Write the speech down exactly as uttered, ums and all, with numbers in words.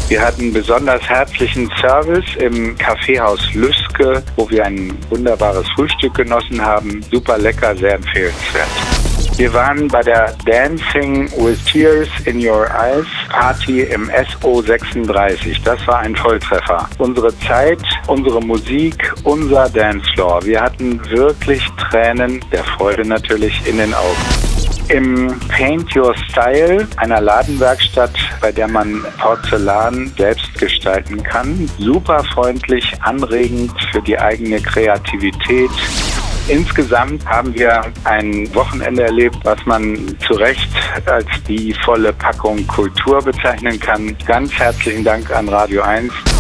Wir hatten besonders herzlichen Service im Kaffeehaus Lüske, wo wir ein wunderbares Frühstück genossen haben. Super lecker, sehr empfehlenswert. Wir waren bei der Dancing with Tears in Your Eyes Party im S O sechsunddreißig. Das war ein Volltreffer. Unsere Zeit, unsere Musik, unser Dancefloor. Wir hatten wirklich Tränen der Freude natürlich in den Augen. Im Paint Your Style, einer Ladenwerkstatt, bei der man Porzellan selbst gestalten kann. Super freundlich, anregend für die eigene Kreativität. Insgesamt haben wir ein Wochenende erlebt, was man zu Recht als die volle Packung Kultur bezeichnen kann. Ganz herzlichen Dank an Radio eins.